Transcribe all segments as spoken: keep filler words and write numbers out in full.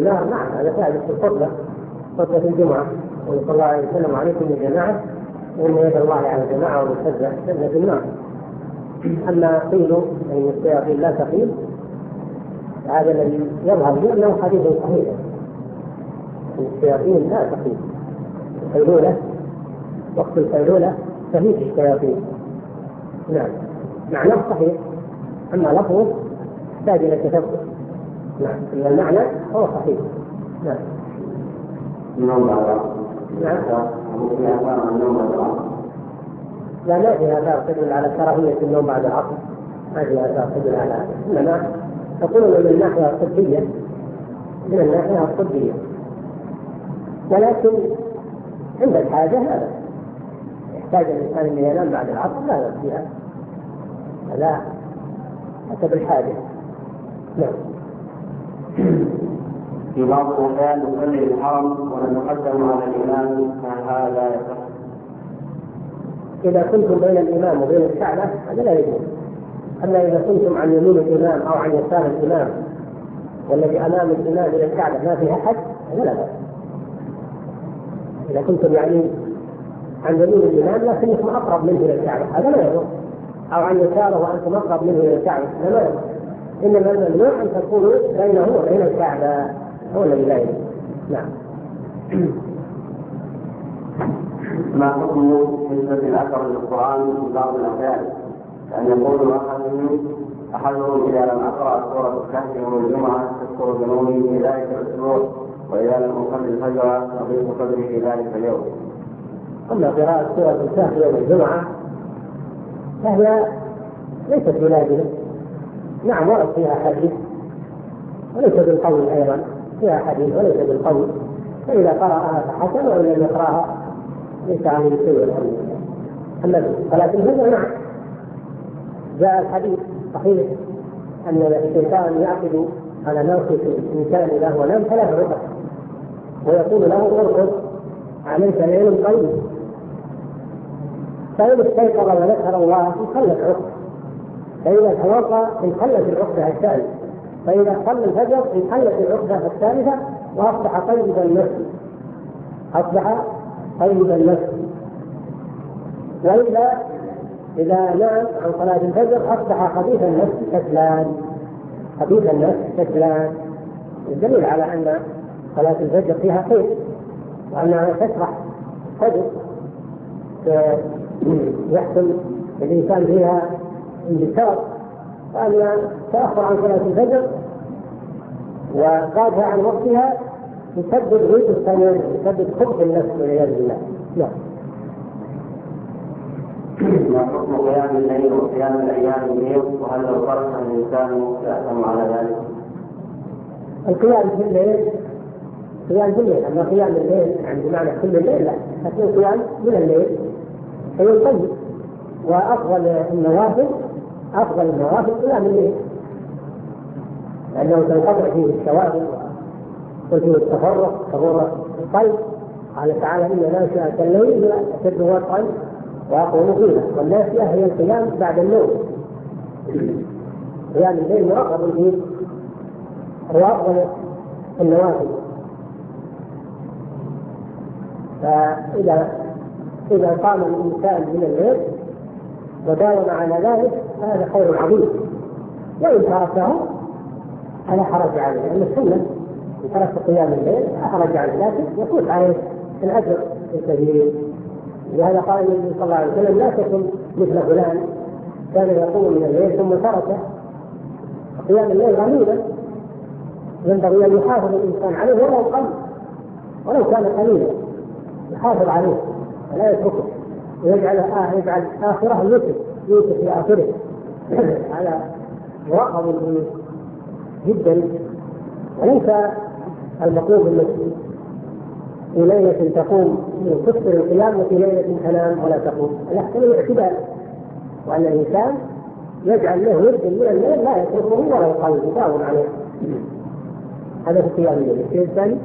النار، نعم هذا ثابت في الخطبة، خطبة الجمعة، وصلى الله عليه وسلم عليكم الجماعة وإن يد الله على الجماعة والمسجد سجد النار. أما قيل أن الشياطين لا تقيل، هذا الذي يظهر لي أنه حديث صحيح، الشياطين لا تقيل. القيلولة وقت القيلولة تهيج الشياطين، نعم معناه صحيح، أما لفظه يحتاج إلى تثبت. نعم المعنى هو صحيح. نعم النوم بعد نعم في آثار عن النوم بعد العصر. لا ما في آثار تدل على كراهية النوم بعد العصر، ما في آثار تدل على هذا، إنما تقولون من الناحية الطبية، من الناحية الطبية، ولكن عند الحاجة هذا يحتاج الإنسان أن ينام بعد العصر لا بأس فيها، لا حسب الحاجة. نعم. في بعض الأحيان نصلي الحرم ونتقدم على الإمام، فهذا يصح؟ إذا كنتم بين الإمام وبين الكعبة هذا لا يجوز. أما إذا كنتم عن يمين الإمام أو عن يسار الإمام والذي أمام الإمام إلى الكعبة ما فيها أحد هذا لا بأس. إذا كنتم يعني عن يمين الإمام لكنكم أقرب منه إلى الكعبة هذا لا يجوز، أو عن يساره وأنتم أقرب منه إلى الكعبة هذا لا يجوز. إنما الممنوع أن تكونوا بينه وبين الكعبة، هو الذي لا يجوز. نعم. ما حكم نسبة الأثر للقرآن في بعض الأحيان؟ كأن يقول أحدهم أحدهم إذا لم أقرأ سورة الكهف يوم الجمعة تذكر ذنوبي في ذلك الأسبوع، وإذا لم أصلي الفجر أضيف صدري في ذلك اليوم. أما قراءة سورة الكهف يوم الجمعة فهي ليست بلازمة، نعم ورد فيها حديث وليس بالقول أيضا، فيها حديث وليس بالقول، فإذا قرأها فحسن وإن لم يقرأها ليس عليه شيء. أما صلاة الفجر نعم جاء الحديث صحيح أن الشيطان يعقد على ناصية الإنسان إذا هو نام ثلاث ركعات ويقول له ارقد عليك ليل طويل، فإن استيقظ وذكر الله انحلت عقده، فإذا توضأ انحلت العقدة الثالثة، فإذا صلى الفجر انحلت العقدة الثالثة وأصبح طيب النفس، أصبح طيب النفس. وإذا إذا نام عن صلاة الفجر أصبح خبيث النفس كسلان، خبيث النفس كسلان. الدليل على أن صلاة الفجر فيها خير وأنها تشرح صدر يحصل الإنسان فيها انبساط، وأن تأخر عن صلاة الفجر وقادها عن وقتها يسبب غيث الثمن، يسبب خبث النفس والعياذ بالله. نعم. ما حكم قيام الليل وقيام الأيام الليل، وهل لو ترك الإنسان يأثم على ذلك؟ القيام في الليل قيام في الليل، أما قيام الليل يعني بمعنى كل الليل لا، لكن القيام من الليل شيء طيب، وأفضل النوافل أفضل النوافل قيام الليل، لأنه تنقطع فيه الشواغل وفيه التفرق كبر القلب. قال تعالى إن ناشئة الليل أشد وطئا وأقوم قيلا، والناشئة هي القيام بعد النوم. قيام الليل مرغب فيه هو أفضل النوافل، فإذا إذا قام الإنسان من الليل وداوم على ذلك فهذا خير عظيم، وإن تركه فلا حرج عليه، لأن السنة إن ترك قيام الليل لا حرج عليه، لكن يفوت عليه الأجر الكبير. لهذا قال النبي صلى الله عليه وسلم لا تكن مثل فلان كان يقوم من الليل ثم تركه. قيام الليل غنيمة ينبغي أن يحافظ الإنسان عليه ولو قل ولو كان قليلا، يحافظ عليه ولا يتركه، ويجعل آه يجعل آخره يوسف يوسف في آخره. هذا مراقب جدا. وليس المطلوب انك في ليلة تقوم تكثر القيام وفي ليلة تنام ولا تقوم، يحصل الاعتدال، وأن الإنسان يجعل له ورد من الليل لا يتركه ولا يقاوم يداوم عليه. هذا في قيام الليل. الشيء الثاني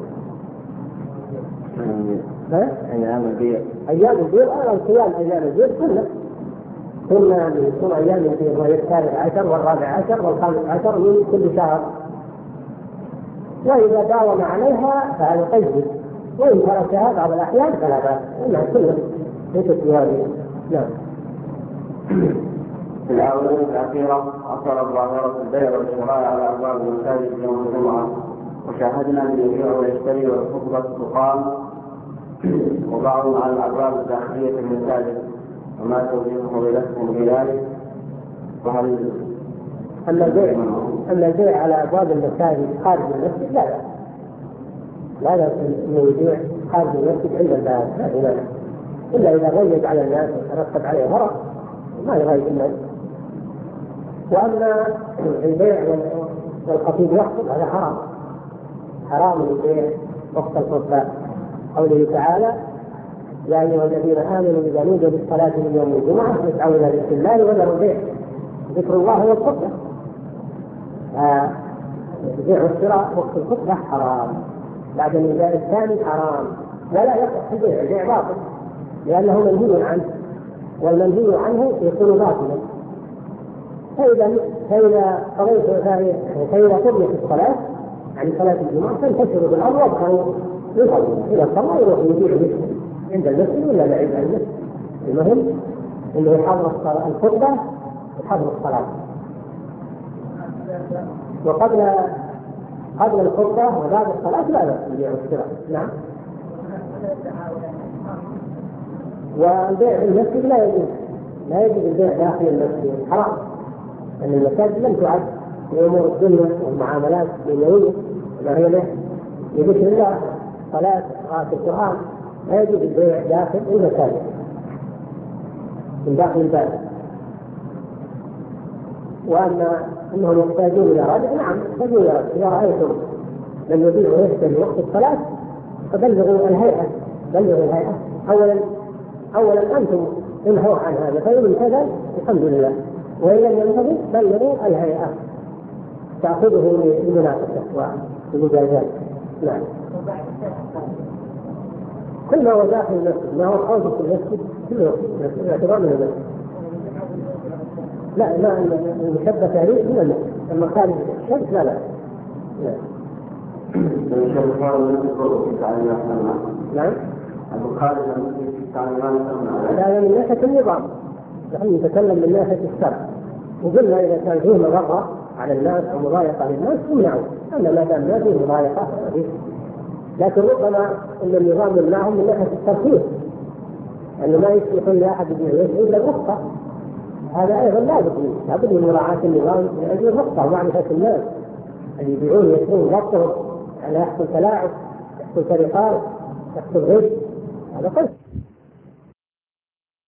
أيام البيض. أيام البيض أو القيام أيام البيض كلها كلها من كل أيام البيض، وهي الثالث عشر والرابع عشر والخامس عشر من كل شهر. وإذا داوم عليها فهذا طيب، وإن تركها بعض الأحيان فلا بأس، إنها كلها ليست بواجبة. نعم. في الآونة الأخيرة أثر ظاهرة البيع والشراء على أبواب المساجد يوم الجمعة، وشاهدنا أن يبيع ويشتري والخطبة تقام وبعضهم على الأبواب الداخلية في المساجد، وما توجيهه لكم بذلك؟ وهل أما البيع أما البيع على أبواب المساجد خارج المسجد لا لا لا أنه يبيع خارج المسجد عند الباب لا، إلا إذا غيب على الناس وترتب عليه ضرر ما يغيب الناس. وأما البيع والخطيب يخطب هذا حرام، حرام البيع وقت الخطبة. قوله تعالى: يا أيها الذين آمنوا إذا نودي للصلاة من يوم الجمعة فاسعوا إلى ذكر الله وذروا البيع، ذكر الله والخطبة. البيع والشراء وقت الخطبة حرام، بعد النداء الثاني حرام، ولا يصح البيع، البيع باطل لأنه منهي عنه، والمنهي عنه يكون باطلا. فإذا فإذا قضيت فإذا قضيت الصلاة يعني صلاة الجمعة تنتشر بالأرض وابقوا يصلوا إلى الصلاة يروح يبيع مثل عند المسجد ولا بعيد عن المسجد. المهم إنه يحضر الخطبة يحضر الصلاة، وقبل قبل الخطبة وبعد الصلاة لا بأس بالبيع والشراء. نعم. والبيع في المسجد لا يجوز، لا يجوز البيع داخل المسجد، حرام، لأن المساجد لم تعد لأمور الدنيا والمعاملات الدنيوية، ما هي له لذكر الله، صلاة، قراءة القرآن، لا يجوز البيع داخل المساجد من داخل الباب. وأما أنهم يحتاجون إلى رجل، نعم يحتاجون إلى رجل. إذا رأيتم من يبيع ويشتري وقت الصلاة فبلغوا الهيئة، بلغوا الهيئة أولا أولا أنتم انهوا عن هذا، فإن انتهى الحمد لله، وإن لم ينتهي بلغوا الهيئة تأخذه لمناقشة ومجازات. نعم. كل ما هو داخل المسجد، ما هو خارج المسجد كله يعتبر من المسجد. لا ما المشبه تاريخ من المسجد، أما خارج الشمس لا لا. نعم. الخارج المسجد في التعليمات هذا من ناحية النظام، نحن نتكلم من ناحية الشرع، وقلنا إذا كان فيه مضرة على الناس أو مضايقة للناس يمنعوا، أما ما دام ما فيه مضايقة فيه. لكن ربما أن النظام يمنعهم من ناحية الترفيه، أنه ما يسمح لأحد إلا الرخصة، هذا أيضا لابد منه، لابد من مراعاة النظام من أجل الرخصة ومعرفة الناس اللي يبيعون يشترون ضبطهم، يعني يحصل تلاعب، يحصل سرقات، يحصل غش، هذا قصد.